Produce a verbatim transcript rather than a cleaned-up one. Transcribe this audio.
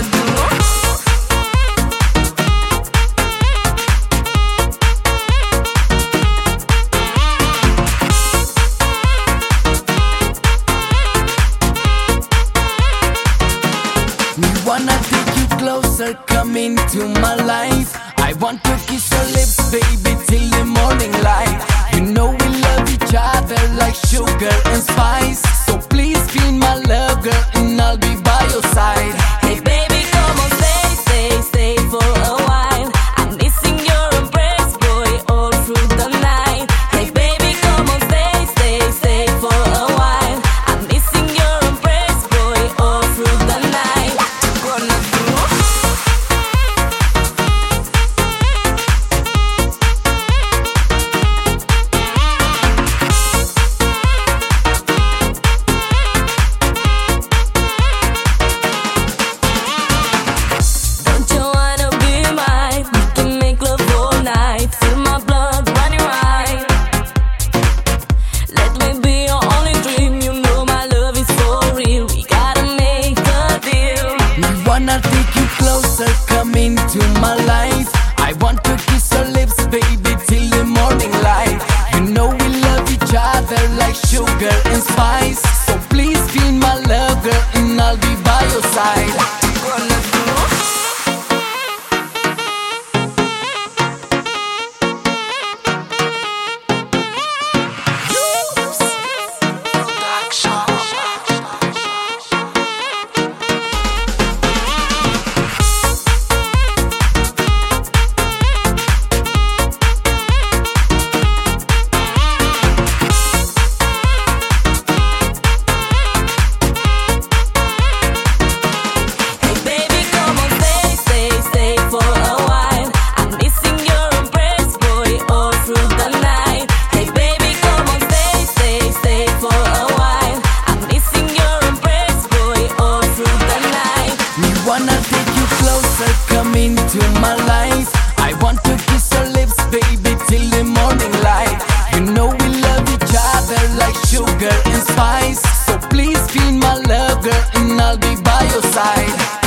do? We wanna take you closer, come into my life. I want to kiss your lips, baby, till the morning light. You know we love each other like sugar and spice. So please feel my love, girl, and I'll be by your side. Hey baby, come on, stay, stay, stay for a while. I'm missing your embrace, boy, all through the night. Hey baby, come on, stay, stay, stay for a while. I'm missing your embrace, boy, all through the night. What you gonna do? Don't you wanna be mine? We can make love all night. Feel my blood running right. Let me be your only dream. You know my love is for real. We gotta make a deal. We wanna take you closer, come into my life. I want to kiss your lips, baby, till the morning light. You know we love each other like sugar and spice. So please feel my love, girl, and I'll be by your side. What you gonna do? Hey baby, come on, stay, stay, stay for a while. I'm missing your embrace, boy, all through the night. Hey baby, come on, stay, stay, stay for a while. I'm missing your embrace, boy, all through the night. We wanna take you closer, come into my life. I want to kiss your lips, baby, till the morning light. You know we love each other like sugar and spice. So please feel my love, girl, and I'll be by your side.